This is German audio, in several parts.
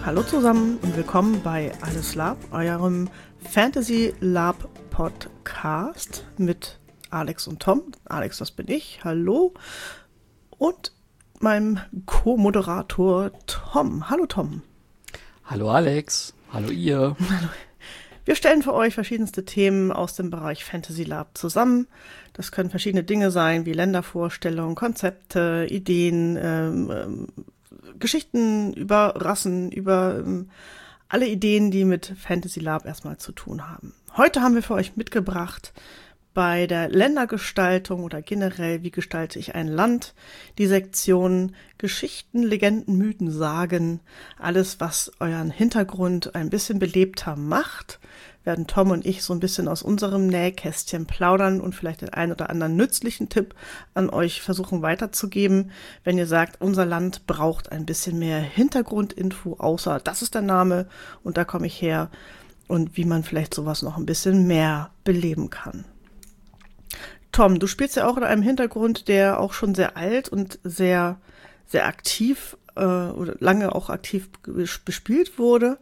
Hallo zusammen und willkommen bei Alles Lab, eurem Fantasy Lab Podcast mit Alex und Tom. Alex, das bin ich. Hallo. Und meinem Co-Moderator Tom. Hallo Tom. Hallo Alex. Hallo ihr. Wir stellen für euch verschiedenste Themen aus dem Bereich Fantasy Lab zusammen. Das können verschiedene Dinge sein, wie Ländervorstellungen, Konzepte, Ideen, Geschichten über Rassen, über alle Ideen, die mit Fantasy Lab erstmal zu tun haben. Heute haben wir für euch mitgebracht bei der Ländergestaltung oder generell, wie gestalte ich ein Land, die Sektion Geschichten, Legenden, Mythen, Sagen, alles, was euren Hintergrund ein bisschen belebter macht, werden Tom und ich so ein bisschen aus unserem Nähkästchen plaudern und vielleicht den einen oder anderen nützlichen Tipp an euch versuchen weiterzugeben, wenn ihr sagt, unser Land braucht ein bisschen mehr Hintergrundinfo, außer das ist der Name und da komme ich her und wie man vielleicht sowas noch ein bisschen mehr beleben kann. Tom, du spielst ja auch in einem Hintergrund, der auch schon sehr alt und sehr, sehr aktiv oder lange auch aktiv bespielt wurde.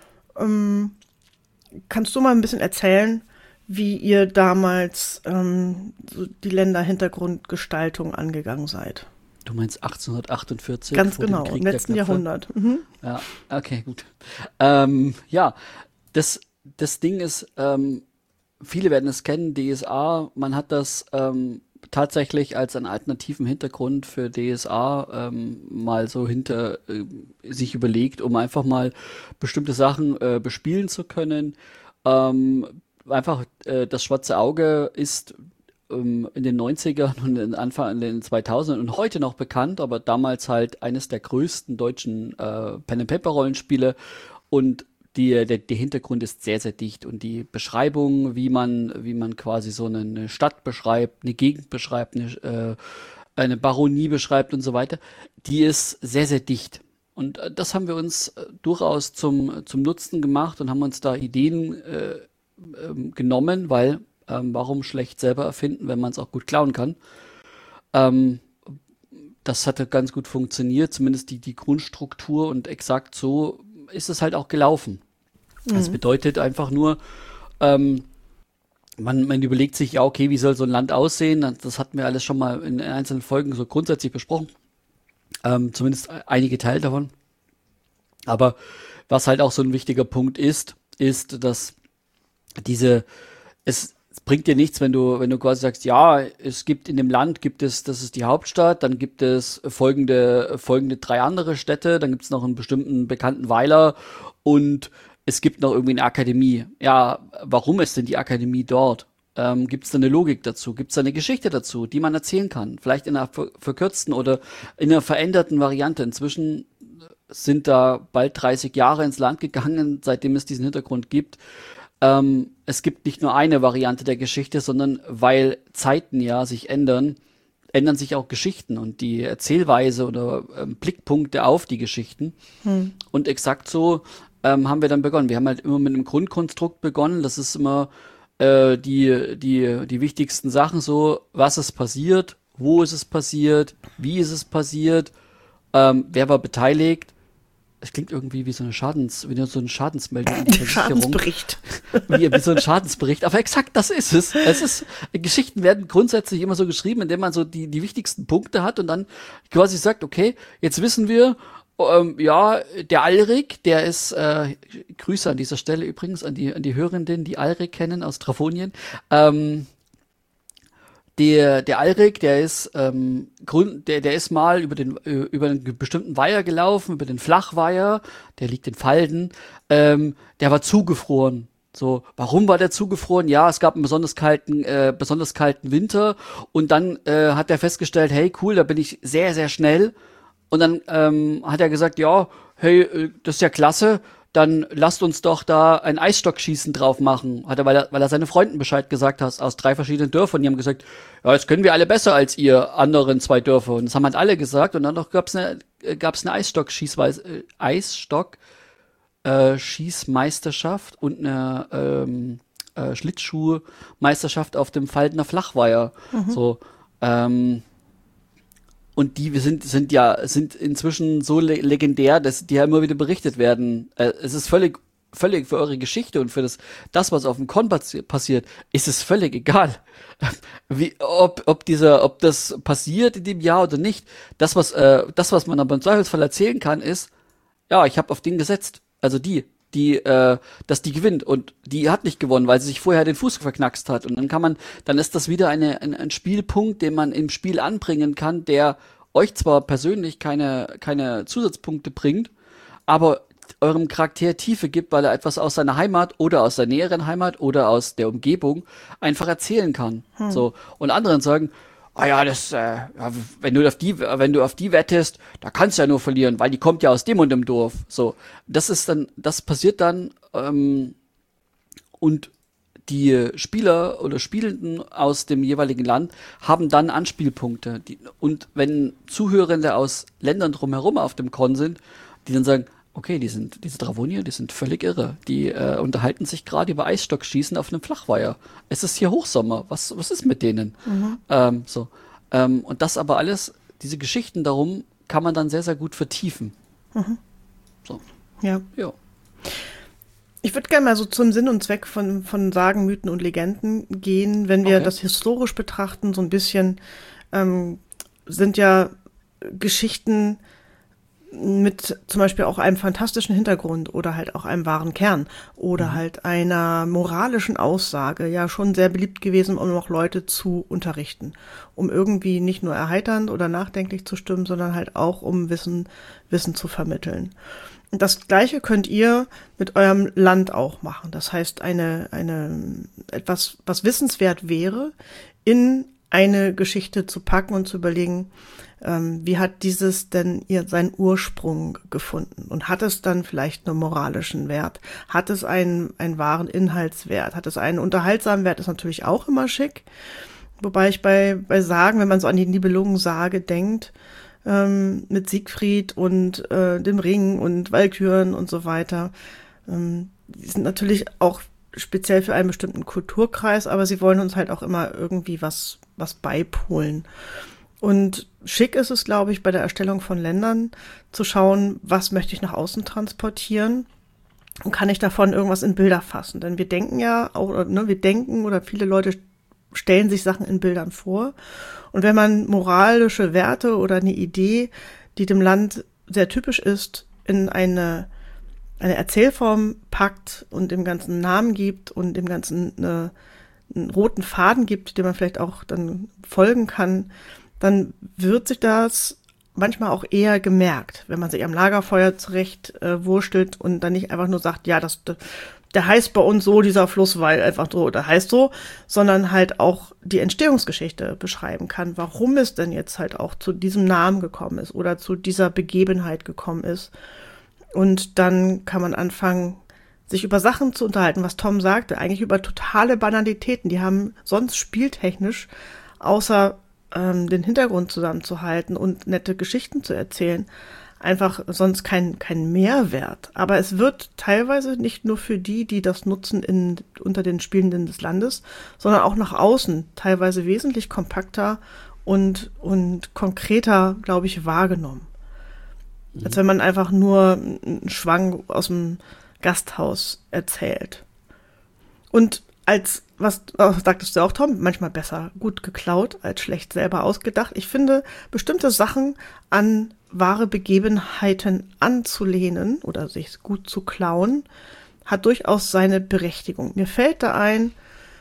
Kannst du mal ein bisschen erzählen, wie ihr damals so die Länderhintergrundgestaltung angegangen seid? Du meinst 1848? Ganz genau, im letzten Jahrhundert. Mhm. Ja, okay, gut. Ja, das Ding ist, viele werden es kennen, DSA, man hat das tatsächlich als einen alternativen Hintergrund für DSA mal so hinter sich überlegt, um einfach mal bestimmte Sachen bespielen zu können. Einfach das Schwarze Auge ist in den 90ern und Anfang in den 2000ern und heute noch bekannt, aber damals halt eines der größten deutschen Pen-and-Paper-Rollenspiele und der Hintergrund ist sehr, sehr dicht und die Beschreibung, wie man quasi so eine Stadt beschreibt, eine Gegend beschreibt, eine Baronie beschreibt und so weiter, die ist sehr, sehr dicht. Und das haben wir uns durchaus zum Nutzen gemacht und haben uns da Ideen genommen, weil warum schlecht selber erfinden, wenn man es auch gut klauen kann. Das hatte ganz gut funktioniert, zumindest die Grundstruktur und exakt so ist es halt auch gelaufen. Das bedeutet einfach nur, man überlegt sich, ja okay, wie soll so ein Land aussehen? Das hatten wir alles schon mal in einzelnen Folgen so grundsätzlich besprochen. Zumindest einige Teile davon. Aber was halt auch so ein wichtiger Punkt ist, dass es bringt dir nichts, wenn du quasi sagst, ja, es gibt in dem Land, das ist die Hauptstadt, dann gibt es folgende 3 andere Städte, dann gibt es noch einen bestimmten bekannten Weiler und es gibt noch irgendwie eine Akademie. Ja, warum ist denn die Akademie dort? Gibt es da eine Logik dazu? Gibt es da eine Geschichte dazu, die man erzählen kann? Vielleicht in einer verkürzten oder in einer veränderten Variante. Inzwischen sind da bald 30 Jahre ins Land gegangen, seitdem es diesen Hintergrund gibt. Es gibt nicht nur eine Variante der Geschichte, sondern weil Zeiten ja sich ändern sich auch Geschichten und die Erzählweise oder Blickpunkte auf die Geschichten. Und exakt so haben wir dann begonnen. Wir haben halt immer mit einem Grundkonstrukt begonnen. Das ist immer die wichtigsten Sachen so, was ist passiert, wo ist es passiert, wie ist es passiert, wer war beteiligt. Es klingt irgendwie wie so eine Schadensmeldung in der Versicherung. Schadensbericht. Wie so ein Schadensbericht. Aber exakt das ist es. Geschichten werden grundsätzlich immer so geschrieben, indem man so die wichtigsten Punkte hat und dann quasi sagt, okay, jetzt wissen wir, ja, der Alrik, der ist, Grüße an dieser Stelle übrigens an die Hörenden, die Alrik kennen aus Trafonien. Der Alrik, der ist der ist mal über einen bestimmten Weiher gelaufen, über den Flachweiher, der liegt in Falden, der war zugefroren. So, warum war der zugefroren? Ja, es gab einen besonders kalten Winter und dann hat er festgestellt, hey cool, da bin ich sehr, sehr schnell. Und dann hat er gesagt, ja, hey, das ist ja klasse, dann lasst uns doch da ein Eisstockschießen drauf machen. Hat er, weil er seine Freunden Bescheid gesagt hat, aus 3 verschiedenen Dörfern. Die haben gesagt, ja, das können wir alle besser als ihr anderen 2 Dörfer. Und das haben halt alle gesagt. Und dann noch gab's eine Schießmeisterschaft und eine Schlittschuhmeisterschaft auf dem Faldener Flachweiher. So, Und die sind inzwischen so legendär, dass die ja immer wieder berichtet werden. Es ist völlig für eure Geschichte und für das, was auf dem Con passiert, ist es völlig egal. Ob das passiert in dem Jahr oder nicht. Das, was man aber im Zweifelsfall erzählen kann, ist, ja, ich habe auf den gesetzt. Also dass die gewinnt und die hat nicht gewonnen, weil sie sich vorher den Fuß verknackst hat. Und dann ist das wieder ein Spielpunkt, den man im Spiel anbringen kann, der euch zwar persönlich keine Zusatzpunkte bringt, aber eurem Charakter Tiefe gibt, weil er etwas aus seiner Heimat oder aus der näheren Heimat oder aus der Umgebung einfach erzählen kann. So. Und anderen sagen, ja, wenn du auf die wettest, da kannst du ja nur verlieren, weil die kommt ja aus dem und dem Dorf. So, das passiert dann, und die Spieler oder Spielenden aus dem jeweiligen Land haben dann Anspielpunkte. Und wenn Zuhörende aus Ländern drumherum auf dem Con sind, die dann sagen, okay, diese Dravonier, die sind völlig irre. Die unterhalten sich gerade über Eisstockschießen auf einem Flachweiher. Es ist hier Hochsommer. Was ist mit denen? Und das aber alles, diese Geschichten darum, kann man dann sehr, sehr gut vertiefen. So. Ja. Ja. Ich würde gerne mal so zum Sinn und Zweck von Sagen, Mythen und Legenden gehen. Wenn wir das historisch betrachten, so ein bisschen sind ja Geschichten mit zum Beispiel auch einem fantastischen Hintergrund oder halt auch einem wahren Kern oder halt einer moralischen Aussage ja schon sehr beliebt gewesen, um auch Leute zu unterrichten, um irgendwie nicht nur erheiternd oder nachdenklich zu stimmen, sondern halt auch um Wissen zu vermitteln. Und das Gleiche könnt ihr mit eurem Land auch machen. Das heißt, etwas, was wissenswert wäre, in eine Geschichte zu packen und zu überlegen, wie hat dieses denn seinen Ursprung gefunden? Und hat es dann vielleicht einen moralischen Wert? Hat es einen wahren Inhaltswert? Hat es einen unterhaltsamen Wert? Ist natürlich auch immer schick. Wobei ich bei Sagen, wenn man so an die Nibelungensage denkt, mit Siegfried und dem Ring und Walküren und so weiter, die sind natürlich auch speziell für einen bestimmten Kulturkreis, aber sie wollen uns halt auch immer irgendwie was beipolen. Und schick ist es, glaube ich, bei der Erstellung von Ländern zu schauen, was möchte ich nach außen transportieren und kann ich davon irgendwas in Bilder fassen. Denn wir denken ja auch, oder viele Leute stellen sich Sachen in Bildern vor. Und wenn man moralische Werte oder eine Idee, die dem Land sehr typisch ist, in eine Erzählform packt und dem Ganzen Namen gibt und dem Ganzen einen roten Faden gibt, dem man vielleicht auch dann folgen kann, dann wird sich das manchmal auch eher gemerkt, wenn man sich am Lagerfeuer zurecht wurstelt und dann nicht einfach nur sagt, ja, der heißt bei uns so, dieser Fluss, weil einfach so, der heißt so, sondern halt auch die Entstehungsgeschichte beschreiben kann, warum es denn jetzt halt auch zu diesem Namen gekommen ist oder zu dieser Begebenheit gekommen ist. Und dann kann man anfangen, sich über Sachen zu unterhalten, was Tom sagte, eigentlich über totale Banalitäten. Die haben sonst spieltechnisch, außer den Hintergrund zusammenzuhalten und nette Geschichten zu erzählen, einfach sonst kein Mehrwert. Aber es wird teilweise nicht nur für die das nutzen unter den Spielenden des Landes, sondern auch nach außen teilweise wesentlich kompakter und konkreter, glaube ich, wahrgenommen. Als wenn man einfach nur einen Schwang aus dem Gasthaus erzählt. Und was sagtest du auch, Tom, manchmal besser gut geklaut als schlecht selber ausgedacht. Ich finde, bestimmte Sachen an wahre Begebenheiten anzulehnen oder sich gut zu klauen, hat durchaus seine Berechtigung. Mir fällt da ein,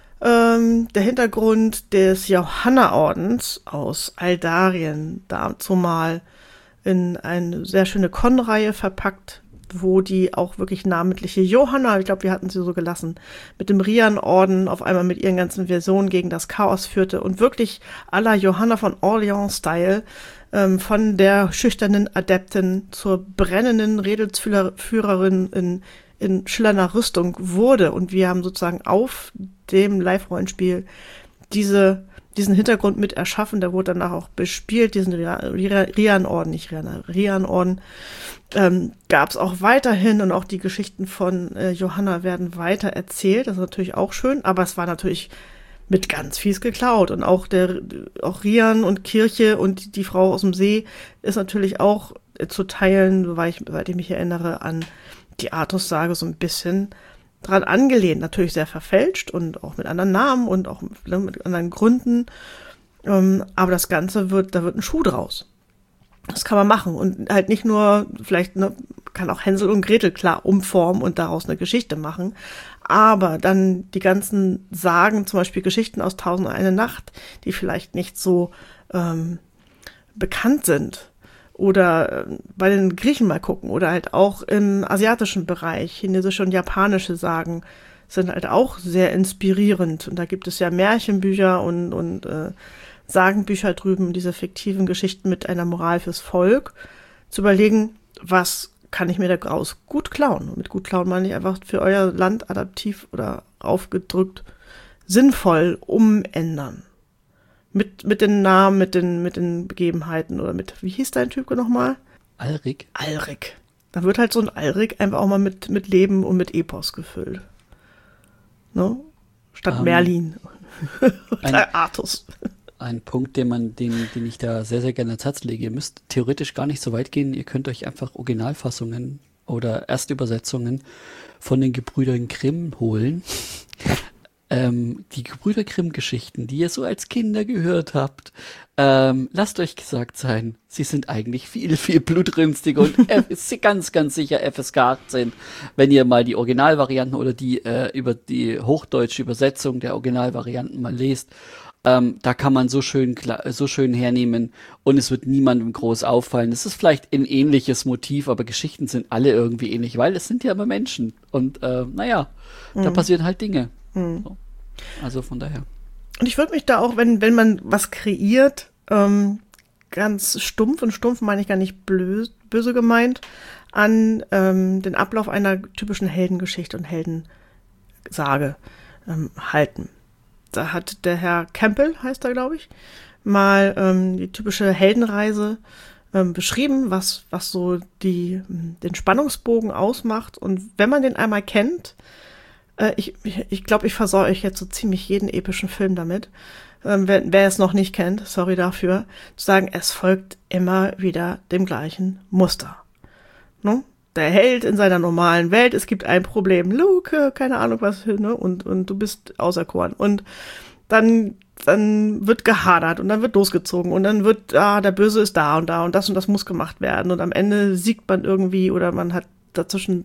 der Hintergrund des Johanna-Ordens aus Aldarien, dazu mal in eine sehr schöne Con-Reihe verpackt, wo die auch wirklich namentliche Johanna, ich glaube, wir hatten sie so gelassen, mit dem Rian-Orden auf einmal mit ihren ganzen Versionen gegen das Chaos führte und wirklich à la Johanna von Orleans-Style von der schüchternen Adeptin zur brennenden Rädelsführerin in schillernder Rüstung wurde. Und wir haben sozusagen auf dem Live-Rollenspiel diesen Hintergrund mit erschaffen, der wurde danach auch bespielt, diesen Rian-Orden, nicht Rian-Orden, gab es auch weiterhin und auch die Geschichten von Johanna werden weiter erzählt, das ist natürlich auch schön, aber es war natürlich mit ganz fies geklaut. Und auch auch Rian und Kirche und die Frau aus dem See ist natürlich auch zu teilen, soweit ich mich erinnere, an die Artus-Sage so ein bisschen dran angelehnt. Natürlich sehr verfälscht und auch mit anderen Namen und auch mit anderen Gründen. Aber das Ganze da wird ein Schuh draus. Das kann man machen und halt nicht nur, vielleicht kann auch Hänsel und Gretel klar umformen und daraus eine Geschichte machen, aber dann die ganzen Sagen, zum Beispiel Geschichten aus 1001 Nacht, die vielleicht nicht so bekannt sind, oder bei den Griechen mal gucken oder halt auch im asiatischen Bereich, chinesische und japanische Sagen sind halt auch sehr inspirierend und da gibt es ja Märchenbücher und Sagenbücher drüben, diese fiktiven Geschichten mit einer Moral fürs Volk, zu überlegen, was kann ich mir daraus gut klauen. Und mit gut klauen meine ich einfach für euer Land adaptiv oder aufgedrückt sinnvoll umändern. Mit den Namen, mit den Begebenheiten oder wie hieß dein Typ nochmal? Alrik. Alrik. Da wird halt so ein Alrik einfach auch mal mit Leben und mit Epos gefüllt. Ne? Statt Merlin. Artus. Ein Punkt, den ich da sehr, sehr gerne ans Herz lege. Ihr müsst theoretisch gar nicht so weit gehen. Ihr könnt euch einfach Originalfassungen oder Erstübersetzungen von den Gebrüdern Grimm holen. Die Gebrüder Grimm-Geschichten, die ihr so als Kinder gehört habt, lasst euch gesagt sein, sie sind eigentlich viel, viel blutrünstiger und ganz, ganz sicher FSK 18, wenn ihr mal die Originalvarianten oder die über die hochdeutsche Übersetzung der Originalvarianten mal lest. Da kann man so schön hernehmen und es wird niemandem groß auffallen. Es ist vielleicht ein ähnliches Motiv, aber Geschichten sind alle irgendwie ähnlich, weil es sind ja immer Menschen und da passieren halt Dinge. So. Also von daher. Und ich würde mich da auch, wenn man was kreiert, ganz stumpf, und stumpf meine ich gar nicht böse gemeint, an den Ablauf einer typischen Heldengeschichte und Heldensage halten. Da hat der Herr Campbell, heißt er, glaube ich, mal die typische Heldenreise beschrieben, was so den Spannungsbogen ausmacht. Und wenn man den einmal kennt, ich glaube, ich versorge euch jetzt so ziemlich jeden epischen Film damit, wer es noch nicht kennt, sorry dafür, zu sagen, es folgt immer wieder dem gleichen Muster. Ne? Der Held in seiner normalen Welt, es gibt ein Problem, Luke, keine Ahnung was, ne? Und du bist auserkoren. Und dann wird gehadert und dann wird losgezogen und dann wird, der Böse ist da und das muss gemacht werden. Und am Ende siegt man irgendwie oder man hat dazwischen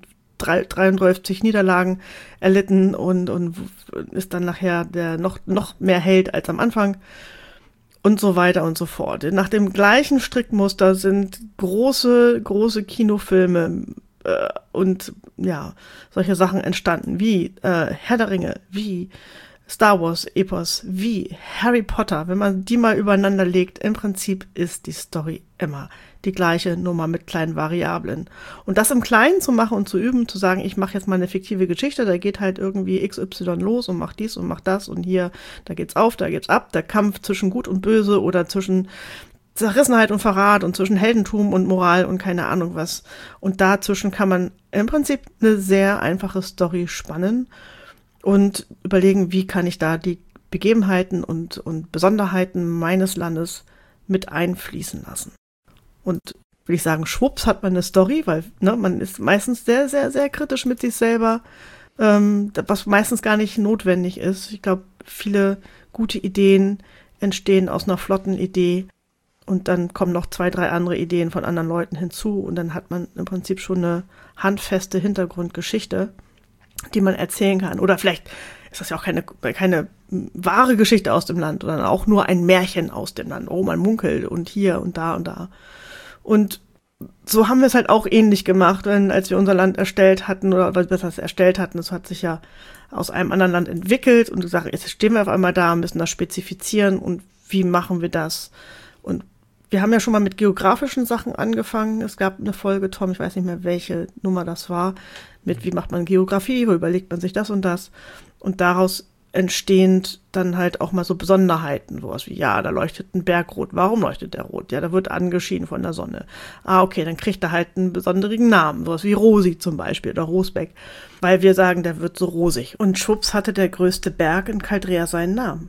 33 Niederlagen erlitten und ist dann nachher der noch mehr Held als am Anfang und so weiter und so fort. Nach dem gleichen Strickmuster sind große Kinofilme und ja, solche Sachen entstanden, wie Herr der Ringe, wie Star Wars Epos, wie Harry Potter. Wenn man die mal übereinander legt, im Prinzip ist die Story immer die gleiche Nummer mit kleinen Variablen. Und das im Kleinen zu machen und zu üben, zu sagen, ich mache jetzt mal eine fiktive Geschichte, da geht halt irgendwie XY los und macht dies und macht das und hier, da geht's auf, da geht's ab, der Kampf zwischen Gut und Böse oder zwischen Zerrissenheit und Verrat und zwischen Heldentum und Moral und keine Ahnung was. Und dazwischen kann man im Prinzip eine sehr einfache Story spannen und überlegen, wie kann ich da die Begebenheiten und Besonderheiten meines Landes mit einfließen lassen. Und will ich sagen, schwupps hat man eine Story, weil man ist meistens sehr, sehr, sehr kritisch mit sich selber, was meistens gar nicht notwendig ist. Ich glaube, viele gute Ideen entstehen aus einer flotten Idee und dann kommen noch 2, 3 andere Ideen von anderen Leuten hinzu und dann hat man im Prinzip schon eine handfeste Hintergrundgeschichte, die man erzählen kann. Oder vielleicht ist das ja auch keine wahre Geschichte aus dem Land, sondern auch nur ein Märchen aus dem Land. Oh, man munkelt und hier und da und da. Und so haben wir es halt auch ähnlich gemacht, als wir unser Land erstellt hatten, oder besser erstellt hatten. Das hat sich ja aus einem anderen Land entwickelt und gesagt, jetzt stehen wir auf einmal da, müssen das spezifizieren und wie machen wir das? Und wir haben ja schon mal mit geografischen Sachen angefangen. Es gab eine Folge, Tom, ich weiß nicht mehr, welche Nummer das war, mit wie macht man Geografie, wo überlegt man sich das und das. Und daraus entstehend dann halt auch mal so Besonderheiten, sowas wie, ja, da leuchtet ein Berg rot. Warum leuchtet der rot? Ja, da wird angeschienen von der Sonne. Okay, dann kriegt er halt einen besonderen Namen, sowas wie Rosi zum Beispiel oder Rosbeck, weil wir sagen, der wird so rosig. Und schwupps hatte der größte Berg in Caldrea seinen Namen.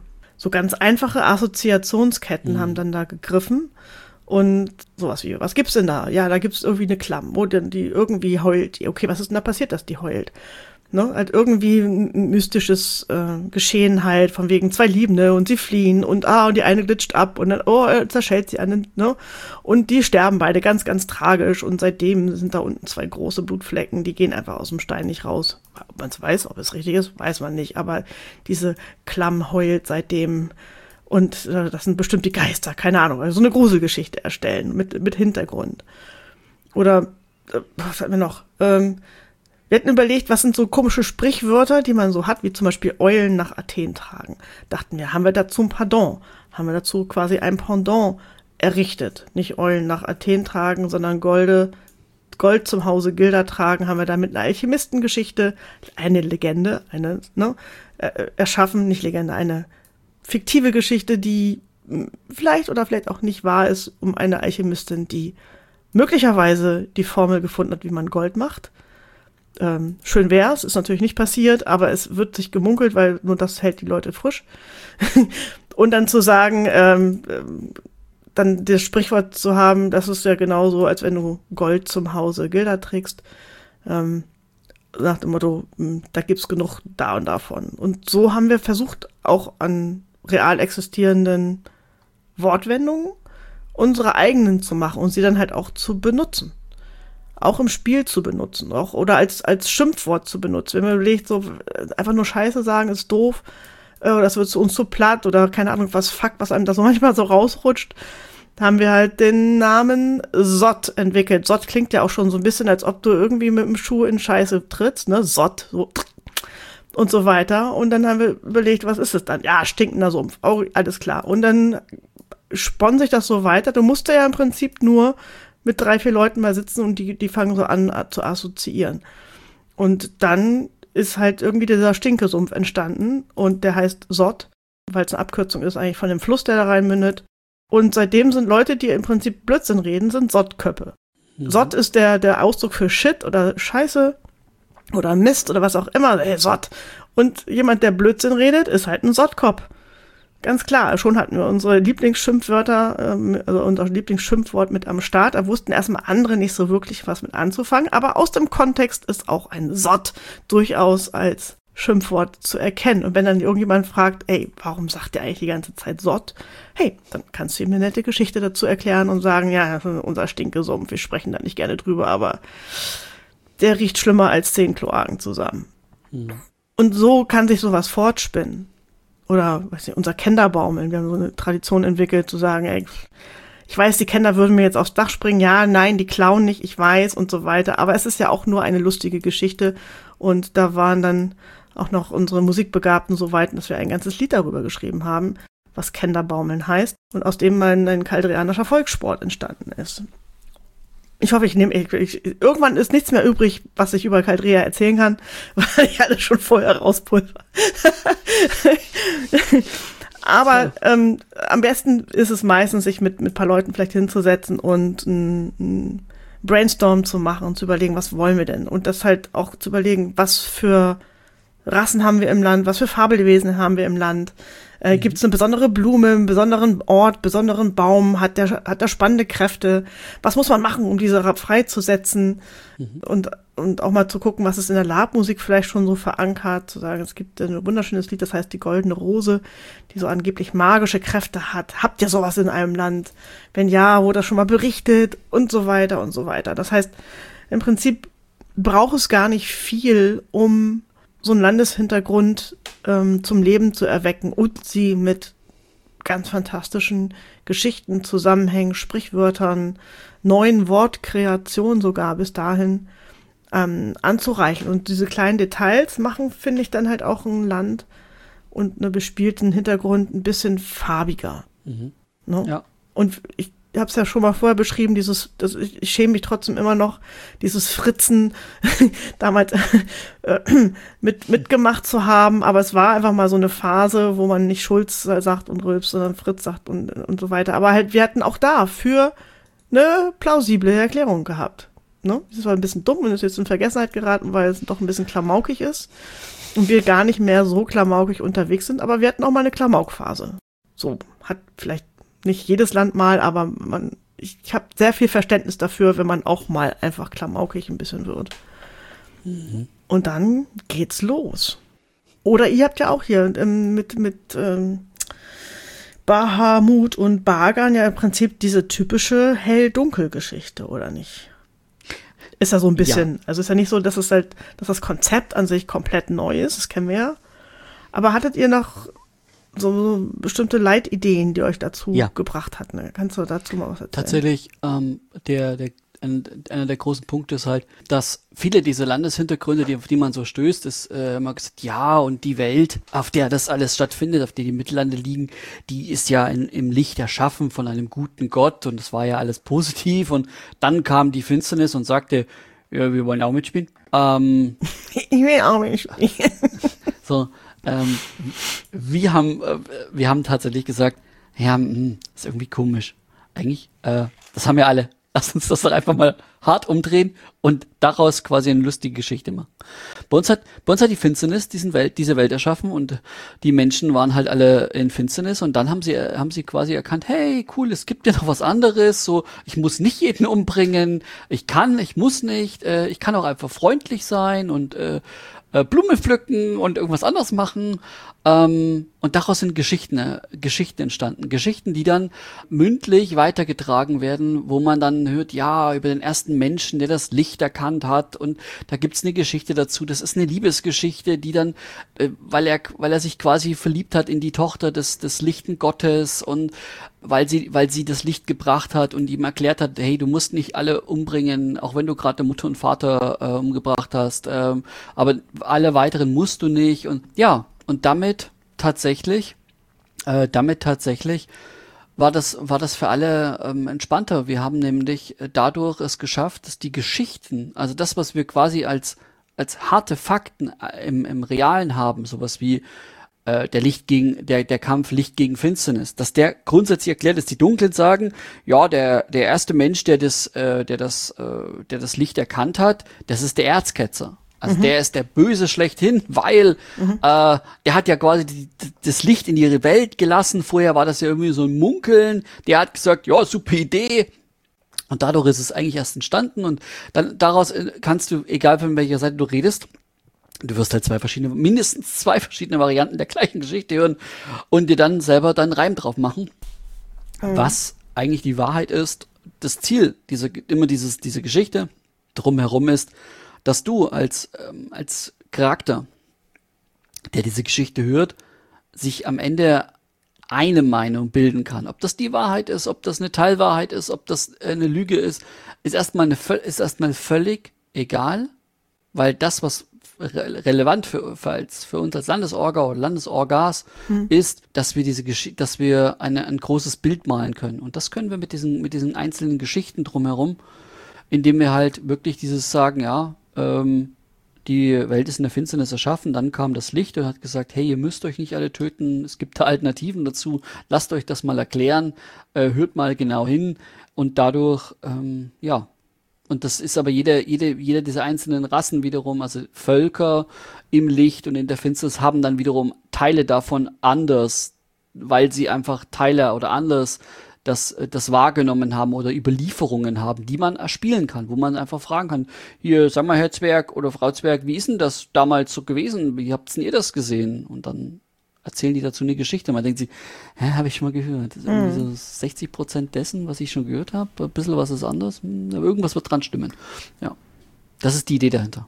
so ganz einfache Assoziationsketten haben dann da gegriffen. Und sowas wie, was gibt's denn da? Ja, da gibt's irgendwie eine Klamm, wo denn die irgendwie heult. Okay, was ist denn da passiert, dass die heult? Ne? Halt irgendwie ein mystisches Geschehen halt, von wegen 2 Liebende und sie fliehen und die eine glitscht ab und dann, zerschellt sie an, ne? Und die sterben beide ganz, ganz tragisch und seitdem sind da unten 2 große Blutflecken, die gehen einfach aus dem Stein nicht raus. Ob man es weiß, ob es richtig ist, weiß man nicht, aber diese Klamm heult seitdem. Und das sind bestimmt die Geister, keine Ahnung, also so eine Gruselgeschichte erstellen mit Hintergrund. Oder, was hatten wir noch? Wir hatten überlegt, was sind so komische Sprichwörter, die man so hat, wie zum Beispiel Eulen nach Athen tragen. Dachten wir, haben wir dazu ein Pardon? Haben wir dazu quasi ein Pendant errichtet? Nicht Eulen nach Athen tragen, sondern Gold zum Hause Gilda tragen, haben wir damit eine Alchemistengeschichte, eine Legende, erschaffen, nicht Legende, eine fiktive Geschichte, die vielleicht oder vielleicht auch nicht wahr ist, um eine Alchemistin, die möglicherweise die Formel gefunden hat, wie man Gold macht. Schön wär's, ist natürlich nicht passiert, aber es wird sich gemunkelt, weil nur das hält die Leute frisch. Und dann zu sagen, dann das Sprichwort zu haben, das ist ja genauso, als wenn du Gold zum Hause Gilda trägst. Nach dem Motto, da gibt's genug da und davon. Und so haben wir versucht, auch an real existierenden Wortwendungen unsere eigenen zu machen und sie dann halt auch zu benutzen. Auch im Spiel zu benutzen, auch oder als Schimpfwort zu benutzen. Wenn man überlegt, so einfach nur Scheiße sagen ist doof, das wird zu uns zu platt oder keine Ahnung, was einem da so manchmal so rausrutscht, da haben wir halt den Namen Sott entwickelt. Sott klingt ja auch schon so ein bisschen, als ob du irgendwie mit dem Schuh in Scheiße trittst, ne? Sott, so und so weiter. Und dann haben wir überlegt, was ist es dann? Ja, stinkender Sumpf. Oh, alles klar. Und dann spann sich das so weiter. Du musst ja im Prinzip nur mit 3, 4 Leuten mal sitzen und die fangen so an zu assoziieren. Und dann ist halt irgendwie dieser Stinkesumpf entstanden und der heißt Sott, weil es eine Abkürzung ist eigentlich von dem Fluss, der da reinmündet. Und seitdem sind Leute, die im Prinzip Blödsinn reden, sind Sottköppe. Sott ist der Ausdruck für Shit oder Scheiße oder Mist oder was auch immer. Sott. Und jemand, der Blödsinn redet, ist halt ein Sottkopf. Ganz klar, schon hatten wir unsere Lieblingsschimpfwörter, also unser Lieblingsschimpfwort mit am Start. Da wussten erstmal andere nicht so wirklich was mit anzufangen. Aber aus dem Kontext ist auch ein Sott durchaus als Schimpfwort zu erkennen. Und wenn dann irgendjemand fragt, ey, warum sagt ihr eigentlich die ganze Zeit Sott? Hey, dann kannst du ihm eine nette Geschichte dazu erklären und sagen, ja, unser Stinkesumpf, wir sprechen da nicht gerne drüber, aber der riecht schlimmer als 10 Kloaken zusammen. Und so kann sich sowas fortspinnen. Oder, weiß nicht, unser Kenderbaumeln. Wir haben so eine Tradition entwickelt, zu sagen, ey, ich weiß, die Kinder würden mir jetzt aufs Dach springen. Ja, nein, die klauen nicht, ich weiß und so weiter. Aber es ist ja auch nur eine lustige Geschichte. Und da waren dann auch noch unsere Musikbegabten so weit, dass wir ein ganzes Lied darüber geschrieben haben, was Kenderbaumeln heißt. Und aus dem mal ein kaldrianischer Volkssport entstanden ist. Ich hoffe, irgendwann ist nichts mehr übrig, was ich über Caldrea erzählen kann, weil ich alles schon vorher rauspulver. Aber am besten ist es meistens, sich mit ein paar Leuten vielleicht hinzusetzen und ein Brainstorm zu machen und zu überlegen, was wollen wir denn? Und das halt auch zu überlegen, was für Rassen haben wir im Land, was für Fabelwesen haben wir im Land. Gibt es eine besondere Blume, einen besonderen Ort, besonderen Baum, hat der spannende Kräfte? Was muss man machen, um diese freizusetzen? Und auch mal zu gucken, was ist in der Labmusik vielleicht schon so verankert, zu sagen, es gibt ein wunderschönes Lied, das heißt Die Goldene Rose, die so angeblich magische Kräfte hat. Habt ihr sowas in einem Land? Wenn ja, wurde das schon mal berichtet? Und so weiter und so weiter. Das heißt, im Prinzip braucht es gar nicht viel, um so einen Landeshintergrund zum Leben zu erwecken und sie mit ganz fantastischen Geschichten, Zusammenhängen, Sprichwörtern, neuen Wortkreationen sogar bis dahin anzureichen. Und diese kleinen Details machen, finde ich, dann halt auch ein Land und einen bespielten Hintergrund ein bisschen farbiger. Ne? Ja. Und ich habe es ja schon mal vorher beschrieben, ich schäme mich trotzdem immer noch, dieses Fritzen damals mitgemacht zu haben, aber es war einfach mal so eine Phase, wo man nicht Schulz sagt und Rülps, sondern Fritz sagt und so weiter. Aber halt, wir hatten auch dafür eine plausible Erklärung gehabt. ne, das war ein bisschen dumm und ist jetzt in Vergessenheit geraten, weil es doch ein bisschen klamaukig ist und wir gar nicht mehr so klamaukig unterwegs sind, aber wir hatten auch mal eine Klamaukphase. So, hat vielleicht nicht jedes Land mal, aber ich habe sehr viel Verständnis dafür, wenn man auch mal einfach klamaukig ein bisschen wird. Mhm. Und dann geht's los. Oder ihr habt ja auch hier mit Bahamut und Bagan ja im Prinzip diese typische Hell-Dunkel-Geschichte, oder nicht? Ist ja so ein bisschen, also ist ja nicht so, dass dass das Konzept an sich komplett neu ist, das kennen wir ja. Aber hattet ihr noch so bestimmte Leitideen, die euch dazu gebracht hatten? Ne? Kannst du dazu mal was erzählen? Tatsächlich, einer der großen Punkte ist halt, dass viele dieser Landeshintergründe, auf die man so stößt, ist immer gesagt, ja, und die Welt, auf der das alles stattfindet, auf der die Mittellande liegen, die ist ja im Licht erschaffen von einem guten Gott und es war ja alles positiv und dann kam die Finsternis und sagte, ja, wir wollen auch mitspielen. Ich will auch mitspielen. So, wir haben tatsächlich gesagt, ja, ist irgendwie komisch. Eigentlich, das haben wir alle. Lass uns das doch einfach mal hart umdrehen und daraus quasi eine lustige Geschichte machen. Bei uns hat die Finsternis diese Welt erschaffen und die Menschen waren halt alle in Finsternis und dann haben sie quasi erkannt, hey, cool, es gibt ja noch was anderes, so, ich muss nicht jeden umbringen, ich muss nicht, ich kann auch einfach freundlich sein und Blumen pflücken und irgendwas anderes machen. Und daraus sind Geschichten entstanden. Geschichten, die dann mündlich weitergetragen werden, wo man dann hört, ja, über den ersten Menschen, der das Licht erkannt hat. Und da gibt's eine Geschichte dazu. Das ist eine Liebesgeschichte, die dann, weil er sich quasi verliebt hat in die Tochter des lichten Gottes und weil sie das Licht gebracht hat und ihm erklärt hat, hey, du musst nicht alle umbringen, auch wenn du gerade Mutter und Vater umgebracht hast, aber alle weiteren musst du nicht und ja, und damit tatsächlich war das für alle entspannter. Wir haben nämlich dadurch es geschafft, dass die Geschichten, also das, was wir quasi als harte Fakten im Realen haben, sowas wie der Kampf Licht gegen Finsternis, dass der grundsätzlich erklärt ist. Die Dunklen sagen, ja, der erste Mensch, der das Licht erkannt hat, das ist der Erzketzer. Also der ist der Böse schlechthin, weil der hat ja quasi das Licht in ihre Welt gelassen. Vorher war das ja irgendwie so ein Munkeln. Der hat gesagt, ja, super Idee. Und dadurch ist es eigentlich erst entstanden. Und dann daraus kannst du, egal von welcher Seite du redest, du wirst halt mindestens zwei verschiedene Varianten der gleichen Geschichte hören und dir dann selber deinen Reim drauf machen. Was eigentlich die Wahrheit ist, das Ziel diese Geschichte drumherum ist, dass du als Charakter, der diese Geschichte hört, sich am Ende eine Meinung bilden kann. Ob das die Wahrheit ist, ob das eine Teilwahrheit ist, ob das eine Lüge ist erstmal völlig egal, weil das, was relevant für uns als Landesorga oder Landesorgas ist, dass wir ein großes Bild malen können. Und das können wir mit diesen einzelnen Geschichten drumherum, indem wir halt wirklich dieses sagen, ja, die Welt ist in der Finsternis erschaffen, dann kam das Licht und hat gesagt, hey, ihr müsst euch nicht alle töten, es gibt da Alternativen dazu, lasst euch das mal erklären, hört mal genau hin und dadurch, ja, und das ist aber jeder dieser einzelnen Rassen wiederum, also Völker im Licht und in der Finsternis haben dann wiederum Teile davon anders, weil sie einfach Teile oder anders das wahrgenommen haben oder Überlieferungen haben, die man erspielen kann, wo man einfach fragen kann, hier, sag mal, Herr Zwerg oder Frau Zwerg, wie ist denn das damals so gewesen? Wie habt denn ihr das gesehen? Und dann erzählen die dazu eine Geschichte. Man denkt sich, habe ich schon mal gehört. Das ist irgendwie so 60% dessen, was ich schon gehört habe. Ein bisschen was ist anders. Irgendwas wird dran stimmen. Ja, das ist die Idee dahinter.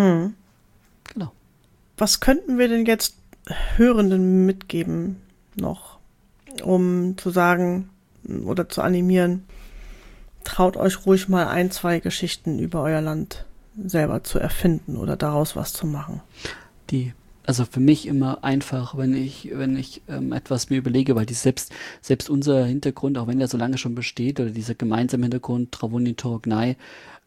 Genau. Was könnten wir denn jetzt Hörenden mitgeben noch, um zu sagen oder zu animieren, traut euch ruhig mal 1, 2 Geschichten über euer Land selber zu erfinden oder daraus was zu machen? Also für mich immer einfach, wenn ich etwas mir überlege, weil selbst unser Hintergrund, auch wenn der so lange schon besteht, oder dieser gemeinsame Hintergrund, Travuni Torognai,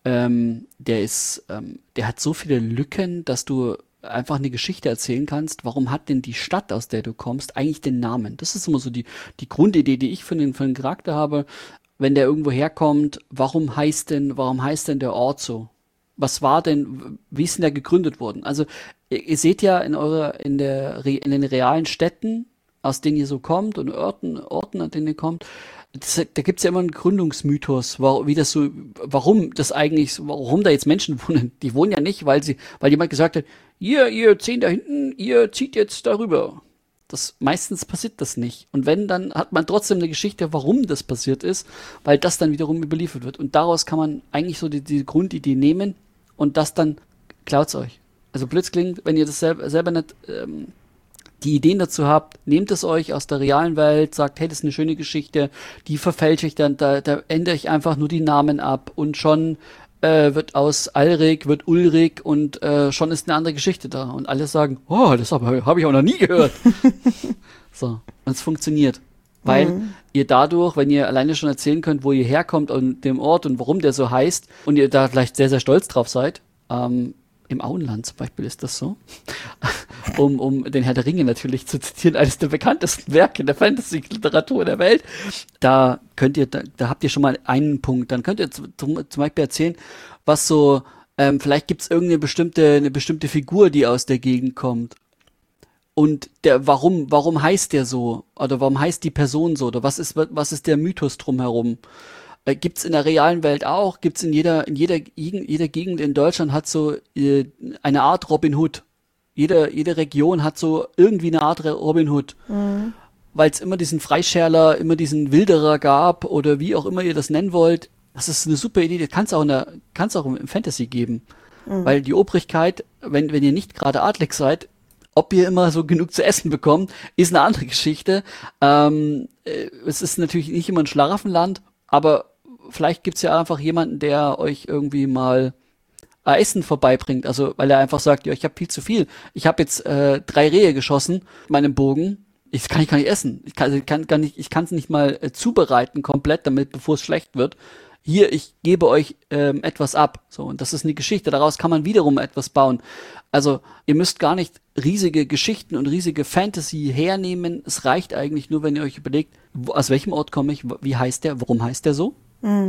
der hat so viele Lücken, dass du einfach eine Geschichte erzählen kannst, warum hat denn die Stadt, aus der du kommst, eigentlich den Namen? Das ist immer so die Grundidee, die ich für den Charakter habe. wenn der irgendwo herkommt, warum heißt denn der Ort so? Was war denn, wie ist denn der gegründet worden? Also ihr seht ja in den realen Städten, aus denen ihr so kommt und Orten, an denen ihr kommt, da gibt's ja immer einen Gründungsmythos, warum da jetzt Menschen wohnen. Die wohnen ja nicht, weil jemand gesagt hat, ihr 10 da hinten, ihr zieht jetzt darüber. Meistens passiert das nicht. Und wenn, dann hat man trotzdem eine Geschichte, warum das passiert ist, weil das dann wiederum überliefert wird. Und daraus kann man eigentlich so die Grundidee nehmen und das dann klaut's euch. Also blöd klingt, wenn ihr das selber nicht die Ideen dazu habt, nehmt es euch aus der realen Welt, sagt, hey, das ist eine schöne Geschichte, die verfälsche ich dann, da ändere ich einfach nur die Namen ab und schon wird aus Alrik, wird Ulrik und schon ist eine andere Geschichte da. Und alle sagen, oh, das hab ich auch noch nie gehört. So, und es funktioniert. Weil ihr dadurch, wenn ihr alleine schon erzählen könnt, wo ihr herkommt und dem Ort und warum der so heißt und ihr da vielleicht sehr, sehr stolz drauf seid, im Auenland zum Beispiel ist das so, um den Herr der Ringe natürlich zu zitieren, eines der bekanntesten Werke in der Fantasy-Literatur der Welt, da habt ihr schon mal einen Punkt, dann könnt ihr zum Beispiel erzählen, was so, vielleicht gibt's eine bestimmte Figur, die aus der Gegend kommt. Und warum heißt der so? Oder warum heißt die Person so? Oder was ist der Mythos drumherum? Gibt's in der realen Welt auch, gibt's in jeder Gegend in Deutschland hat so eine Art Robin Hood. Jede Region hat so irgendwie eine Art Robin Hood. Weil es immer diesen Freischärler, immer diesen Wilderer gab oder wie auch immer ihr das nennen wollt. Das ist eine super Idee, das kann's auch im Fantasy geben. Weil die Obrigkeit, wenn ihr nicht gerade adlig seid, ob ihr immer so genug zu essen bekommt, ist eine andere Geschichte. Es ist natürlich nicht immer ein Schlaraffenland, aber vielleicht gibt's ja einfach jemanden, der euch irgendwie mal Essen vorbeibringt. Also, weil er einfach sagt, ja, ich habe viel zu viel. Ich habe jetzt 3 Rehe geschossen mit meinem Bogen. Das kann ich gar nicht essen. Ich kann es nicht mal zubereiten komplett, bevor es schlecht wird. Hier, ich gebe euch etwas ab. So, und das ist eine Geschichte. Daraus kann man wiederum etwas bauen. Also, ihr müsst gar nicht riesige Geschichten und riesige Fantasy hernehmen. Es reicht eigentlich nur, wenn ihr euch überlegt, aus welchem Ort komme ich, wie heißt der, warum heißt der so?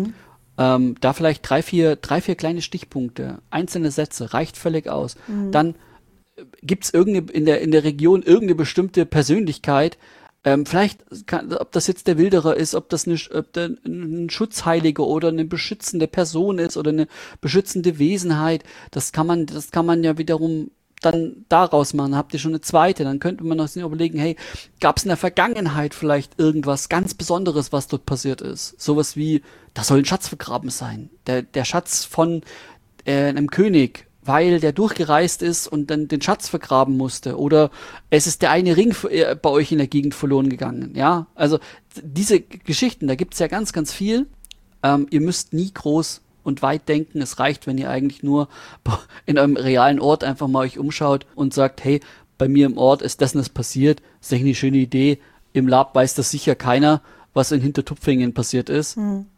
Da vielleicht 3, 4 kleine Stichpunkte, einzelne Sätze, reicht völlig aus. Dann gibt's in der Region irgendeine bestimmte Persönlichkeit, vielleicht ob das jetzt der Wilderer ist, ob das ein Schutzheiliger oder eine beschützende Person ist oder eine beschützende Wesenheit, das kann man ja wiederum dann daraus machen, habt ihr schon eine zweite, dann könnte man noch überlegen, hey, gab es in der Vergangenheit vielleicht irgendwas ganz Besonderes, was dort passiert ist? Sowas wie, da soll ein Schatz vergraben sein, der Schatz von einem König, weil der durchgereist ist und dann den Schatz vergraben musste, oder es ist der eine Ring bei euch in der Gegend verloren gegangen, ja, also diese Geschichten, da gibt's ja ganz, ganz viel, ihr müsst nie groß und weit denken. Es reicht, wenn ihr eigentlich nur in eurem realen Ort einfach mal euch umschaut und sagt, hey, bei mir im Ort ist das und das passiert. Das ist echt eine schöne Idee. Im Lab weiß das sicher keiner, was in Hintertupfingen passiert ist.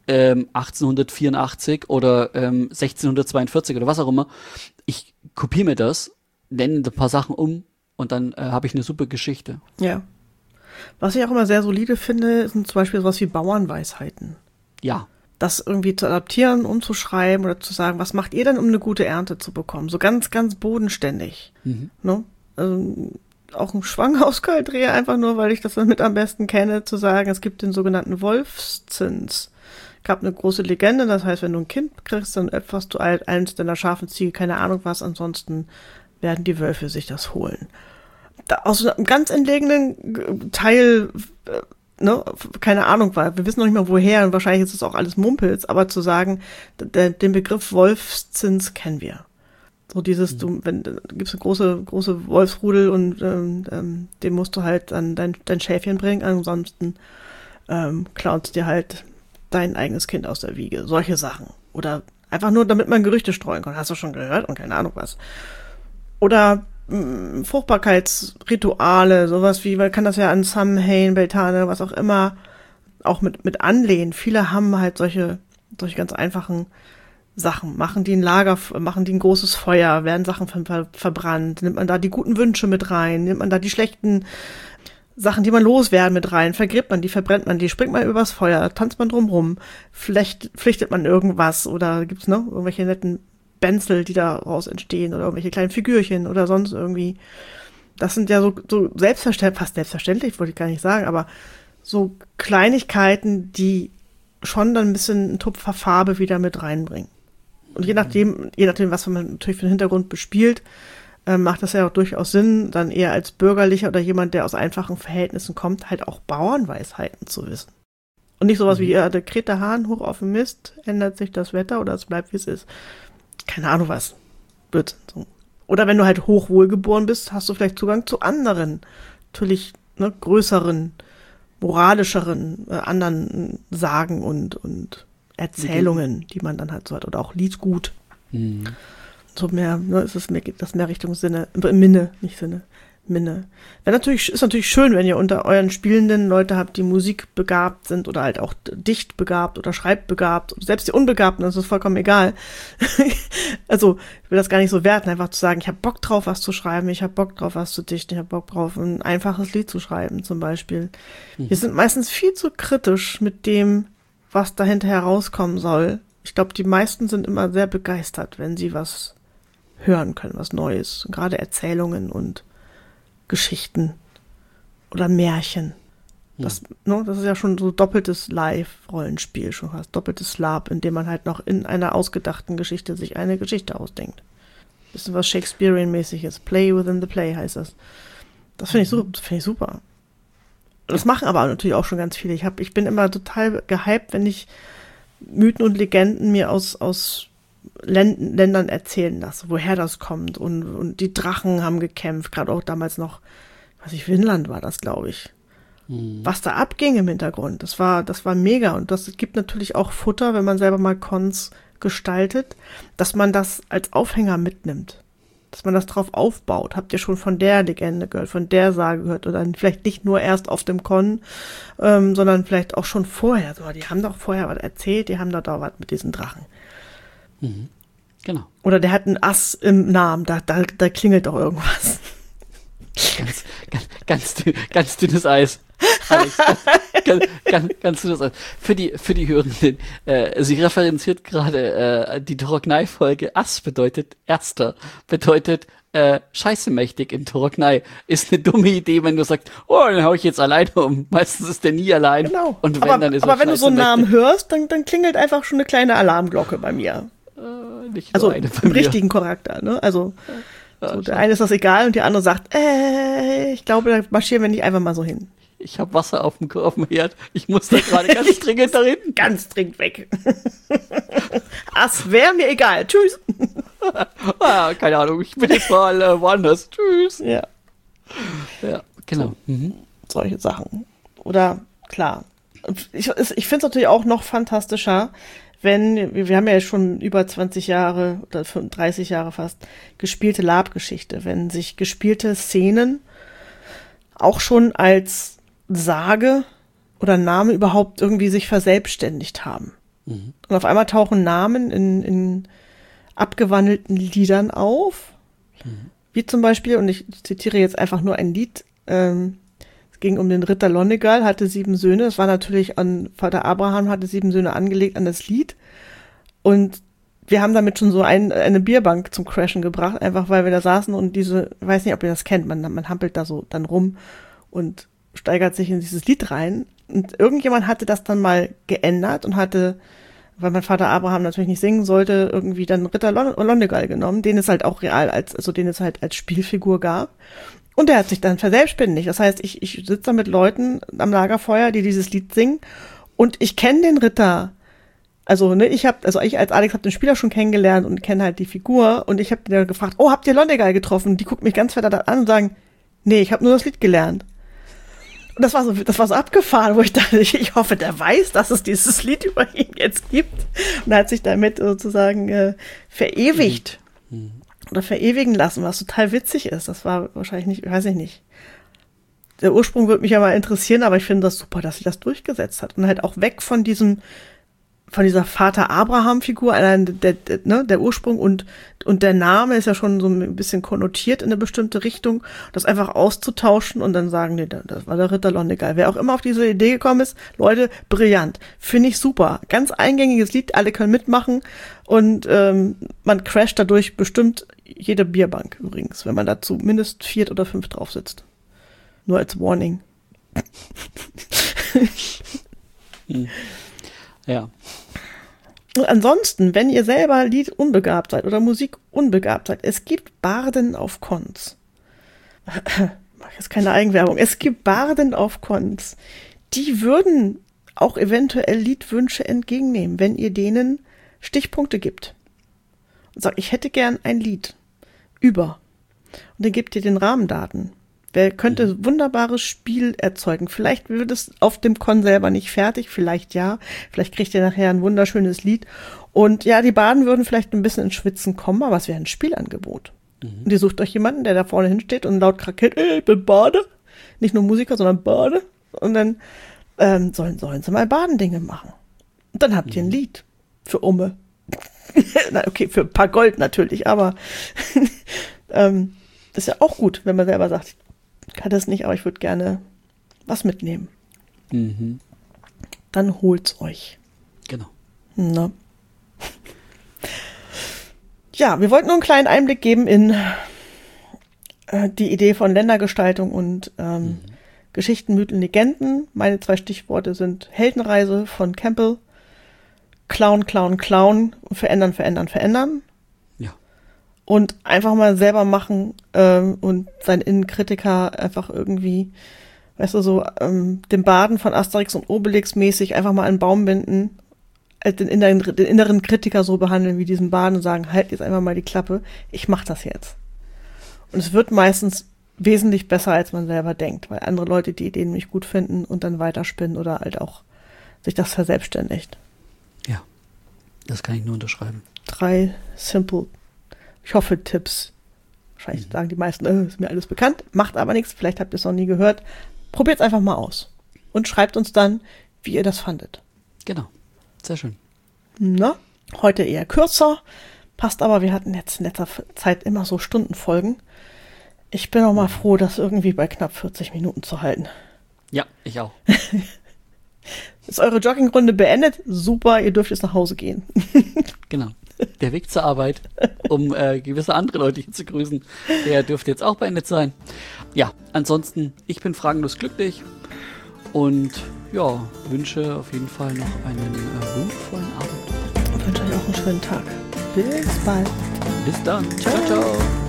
1884 oder 1642 oder was auch immer. Ich kopiere mir das, nenne ein paar Sachen um und dann habe ich eine super Geschichte. Ja. Was ich auch immer sehr solide finde, sind zum Beispiel sowas wie Bauernweisheiten. Ja. Das irgendwie zu adaptieren, umzuschreiben oder zu sagen, was macht ihr denn, um eine gute Ernte zu bekommen? So ganz, ganz bodenständig. Ne? Also, auch ein Schwang aus Kaldrehe, einfach nur, weil ich das dann mit am besten kenne, zu sagen, es gibt den sogenannten Wolfszins. Es gab eine große Legende, das heißt, wenn du ein Kind kriegst, dann opferst du eins deiner scharfen Ziege, keine Ahnung was, ansonsten werden die Wölfe sich das holen. Aus einem ganz entlegenen Teil ne, keine Ahnung, weil wir wissen noch nicht mal woher und wahrscheinlich ist es auch alles Mumpels, aber zu sagen, den Begriff Wolfszins kennen wir. So dieses, du gibst eine große Wolfsrudel und dem musst du halt dann dein Schäfchen bringen, ansonsten klaust dir halt dein eigenes Kind aus der Wiege. Solche Sachen. Oder einfach nur, damit man Gerüchte streuen kann. Hast du schon gehört? Und keine Ahnung was. Oder Fruchtbarkeitsrituale, sowas wie, man kann das ja an Samhain, Beltane, was auch immer, auch mit anlehnen. Viele haben halt solche ganz einfachen Sachen, machen die ein Lager, machen die ein großes Feuer, werden Sachen verbrannt, nimmt man da die guten Wünsche mit rein, nimmt man da die schlechten Sachen, die man loswerden mit rein. Vergräbt man die, verbrennt man die, springt man übers Feuer, tanzt man drumrum, vielleicht pflichtet man irgendwas oder gibt's noch irgendwelche netten Benzel, die daraus entstehen oder irgendwelche kleinen Figürchen oder sonst irgendwie. Das sind ja so fast selbstverständlich, wollte ich gar nicht sagen, aber so Kleinigkeiten, die schon dann ein bisschen einen Tupfer Farbe wieder mit reinbringen. Und je nachdem, was man natürlich für den Hintergrund bespielt, macht das ja auch durchaus Sinn, dann eher als Bürgerlicher oder jemand, der aus einfachen Verhältnissen kommt, halt auch Bauernweisheiten zu wissen. Und nicht sowas wie, der kräht der Hahn hoch auf dem Mist, ändert sich das Wetter oder es bleibt, wie es ist. Keine Ahnung was. Blödsinn. So. Oder wenn du halt hochwohlgeboren bist, hast du vielleicht Zugang zu anderen, natürlich größeren, moralischeren, anderen Sagen und Erzählungen, die man dann halt so hat. Oder auch Liedgut. Mhm. So mehr, geht das mehr Richtung Minne. Ist natürlich schön, wenn ihr unter euren Spielenden Leute habt, die musikbegabt sind oder halt auch dichtbegabt oder schreibbegabt. Selbst die Unbegabten, das ist vollkommen egal. Also, ich will das gar nicht so werten, einfach zu sagen, ich habe Bock drauf, was zu schreiben, ich habe Bock drauf, was zu dichten, ich habe Bock drauf, ein einfaches Lied zu schreiben, zum Beispiel. Wir sind meistens viel zu kritisch mit dem, was dahinter herauskommen soll. Ich glaube, die meisten sind immer sehr begeistert, wenn sie was hören können, was Neues. Gerade Erzählungen und Geschichten oder Märchen. Das ist ja schon so doppeltes Live-Rollenspiel, schon fast doppeltes LARP, in dem man halt noch in einer ausgedachten Geschichte sich eine Geschichte ausdenkt. Bisschen was Shakespearean-mäßiges. Play within the play heißt das. Das finde ich super. Das machen aber natürlich auch schon ganz viele. Ich bin immer total gehypt, wenn ich Mythen und Legenden mir aus Ländern erzählen lasse, woher das kommt. Und die Drachen haben gekämpft, gerade auch damals noch, Finnland war das, glaube ich. Was da abging im Hintergrund, das war mega. Und das gibt natürlich auch Futter, wenn man selber mal Cons gestaltet, dass man das als Aufhänger mitnimmt. Dass man das drauf aufbaut. Habt ihr schon von der Legende gehört, von der Sage gehört? Oder vielleicht nicht nur erst auf dem Con, sondern vielleicht auch schon vorher. So, die haben doch vorher was erzählt, die haben doch da was mit diesen Drachen. Mhm. Genau. Oder der hat ein Ass im Namen, da klingelt doch irgendwas. Ganz dünnes Eis. Alex, ganz dünnes Eis. Für die Hörenden, sie referenziert gerade die Torognai-Folge. Ass bedeutet Erster, bedeutet scheiße mächtig in Torognai. Ist eine dumme Idee, wenn du sagst, oh, dann hau ich jetzt alleine um. Meistens ist der nie allein. Genau. Und dann ist aber wenn du so einen Namen hörst, dann klingelt einfach schon eine kleine Alarmglocke bei mir. Nicht also eine im richtigen Charakter, ne? Also so, der eine ist das egal und der andere sagt, ich glaube, da marschieren wir nicht einfach mal so hin. Ich habe Wasser auf dem Herd. Ich muss da gerade ganz dringend da hinten. Ganz dringend weg. Das wäre mir egal. Tschüss. Keine Ahnung, ich bin jetzt mal woanders. Tschüss. Ja, genau. So, solche Sachen. Oder, klar. Ich finde es natürlich auch noch fantastischer, wenn, wir haben ja schon über 20 Jahre oder 30 Jahre fast gespielte LARP-Geschichte, wenn sich gespielte Szenen auch schon als Sage oder Name überhaupt irgendwie sich verselbstständigt haben. Mhm. Und auf einmal tauchen Namen in abgewandelten Liedern auf, wie zum Beispiel, und ich zitiere jetzt einfach nur ein Lied, es ging um den Ritter Lonnegal, hatte 7 Söhne, das war natürlich an Vater Abraham, hatte 7 Söhne angelegt an das Lied, und wir haben damit schon so eine Bierbank zum Crashen gebracht, einfach weil wir da saßen und ich weiß nicht, ob ihr das kennt, man hampelt da so dann rum und steigert sich in dieses Lied rein, und irgendjemand hatte das dann mal geändert und hatte, weil mein Vater Abraham natürlich nicht singen sollte, irgendwie dann Ritter Lonnegal genommen, den es halt auch real den es halt als Spielfigur gab. Und der hat sich dann verselbstständigt. Das heißt, ich sitze da mit Leuten am Lagerfeuer, die dieses Lied singen, und ich kenne den Ritter. Also, ich als Alex habe den Spieler schon kennengelernt und kenne halt die Figur, und ich habe den gefragt, oh, habt ihr Lonnegal getroffen? Die guckt mich ganz verdammt an und sagen, nee, ich habe nur das Lied gelernt. Und das war so abgefahren, wo ich dachte, ich hoffe, der weiß, dass es dieses Lied über ihn jetzt gibt. Und er hat sich damit sozusagen verewigt. Mhm. Oder verewigen lassen, was total witzig ist. Das war wahrscheinlich nicht, weiß ich nicht. Der Ursprung würde mich ja mal interessieren, aber ich finde das super, dass sie das durchgesetzt hat. Und halt auch weg von diesem von dieser Vater-Abraham-Figur, der Ursprung und der Name ist ja schon so ein bisschen konnotiert in eine bestimmte Richtung, das einfach auszutauschen und dann sagen, nee, das war der Ritter Lonnegal. Wer auch immer auf diese Idee gekommen ist, Leute, brillant. Finde ich super. Ganz eingängiges Lied, alle können mitmachen und man crasht dadurch bestimmt jede Bierbank übrigens, wenn man da zumindest 4 oder 5 drauf sitzt. Nur als Warning. Ja. Und ansonsten, wenn ihr selber Lied unbegabt seid oder Musik unbegabt seid, es gibt Barden auf Cons. Mach jetzt keine Eigenwerbung. Es gibt Barden auf Cons. Die würden auch eventuell Liedwünsche entgegennehmen, wenn ihr denen Stichpunkte gibt. Und sagt, ich hätte gern ein Lied über. Und dann gebt ihr den Rahmendaten. Wer könnte wunderbares Spiel erzeugen? Vielleicht wird es auf dem Con selber nicht fertig, vielleicht ja. Vielleicht kriegt ihr nachher ein wunderschönes Lied. Und ja, die Baden würden vielleicht ein bisschen ins Schwitzen kommen, aber es wäre ein Spielangebot. Und ihr sucht euch jemanden, der da vorne hinsteht und laut krakeelt, ich bin Bade. Nicht nur Musiker, sondern Bade. Und dann sollen sie mal Badendinge machen. Und dann habt ihr ein Lied für Umme. Na, okay, für ein paar Gold natürlich, aber ist ja auch gut, wenn man selber sagt, ich kann das nicht, aber ich würde gerne was mitnehmen. Dann holt's euch. Genau. Na. Ja, wir wollten nur einen kleinen Einblick geben in die Idee von Ländergestaltung und Geschichten, Mythen, Legenden. Meine 2 Stichworte sind Heldenreise von Campbell, Clown, Clown, Clown, verändern, verändern, verändern. Und einfach mal selber machen und seinen Innenkritiker einfach irgendwie, weißt du, so den Baden von Asterix und Obelix mäßig einfach mal an den Baum binden, den inneren Kritiker so behandeln wie diesen Baden und sagen, halt jetzt einfach mal die Klappe, ich mach das jetzt. Und es wird meistens wesentlich besser, als man selber denkt, weil andere Leute die Ideen nicht gut finden und dann weiterspinnen oder halt auch sich das verselbstständigt. Ja, das kann ich nur unterschreiben. 3 simple, ich hoffe, Tipps. Wahrscheinlich sagen die meisten, ist mir alles bekannt, macht aber nichts, vielleicht habt ihr es noch nie gehört. Probiert es einfach mal aus und schreibt uns dann, wie ihr das fandet. Genau, sehr schön. Na, heute eher kürzer, passt aber, wir hatten jetzt in letzter Zeit immer so Stundenfolgen. Ich bin auch mal froh, das irgendwie bei knapp 40 Minuten zu halten. Ja, ich auch. Ist eure Joggingrunde beendet? Super, ihr dürft jetzt nach Hause gehen. Genau. Der Weg zur Arbeit, um gewisse andere Leute hier zu grüßen, der dürfte jetzt auch beendet sein. Ja, ansonsten, ich bin fragenlos glücklich und ja, wünsche auf jeden Fall noch einen wundervollen Abend. Ich wünsche euch auch einen schönen Tag. Bis bald. Bis dann. Ciao, ciao.